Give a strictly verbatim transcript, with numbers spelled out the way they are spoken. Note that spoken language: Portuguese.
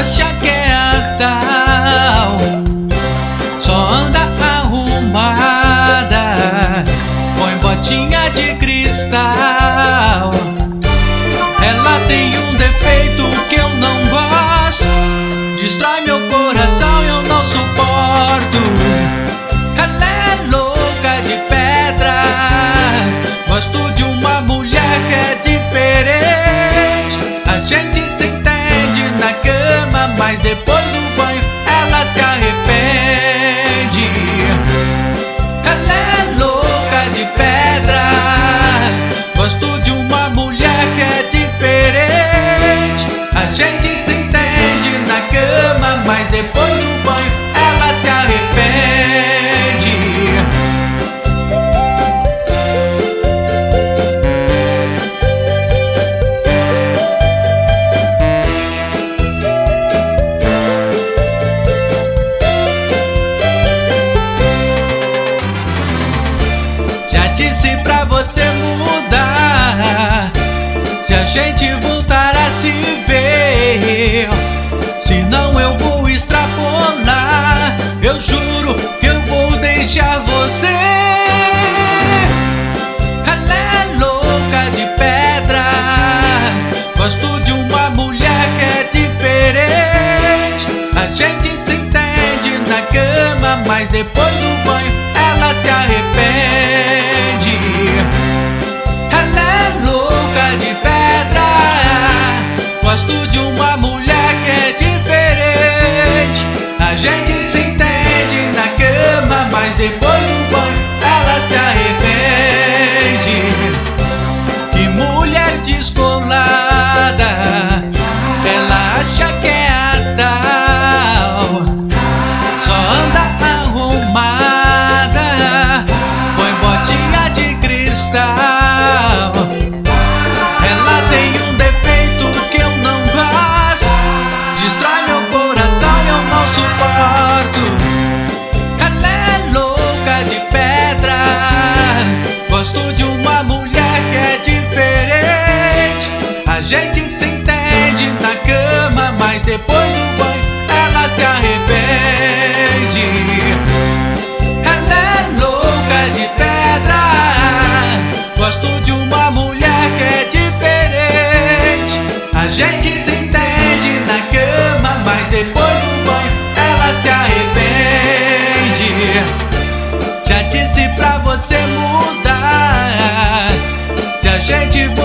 acha que é a tal, só anda arrumada, põe botinha de cristal. Ela tem um defeito que eu não gosto, destrói meu coração e eu não suporto. Ela é louca de pedra, gosto de uma mulher que é diferente. A gente se entende na cama, mas depois do banho ela se arrepende. Ela é louca de pedra, gosto de uma mulher que é diferente. A gente se entende na cama, mas depois do banho ela se arrepende. Já disse pra você mudar, se a gente voltar a se ver, senão eu vou extrapolar. Eu juro que eu vou deixar você. Ela é louca de pedra, gosto de uma mulher que é diferente. A gente se entende na cama, mas depois do banho ela se arrepende. Ela é louca de pedra, gosto de uma mulher que é diferente. A gente se entende na cama, mas depois do banho ela se arrepende. Que mulher descolada, ela acha que é a tal, só anda arrumada, põe botinha de cristal. Ela tem um defeito que eu não gosto, destrói meu coração e eu não suporto. Ela é louca de pedra, gosto de uma mulher que é diferente. A gente se entende na cama, mas depois do banho ela se arrepende. Ela é louca de pedra, gosto de uma mulher que é diferente. A gente se entende na cama, mas depois do banho ela se arrepende. Já disse pra você mudar, se a gente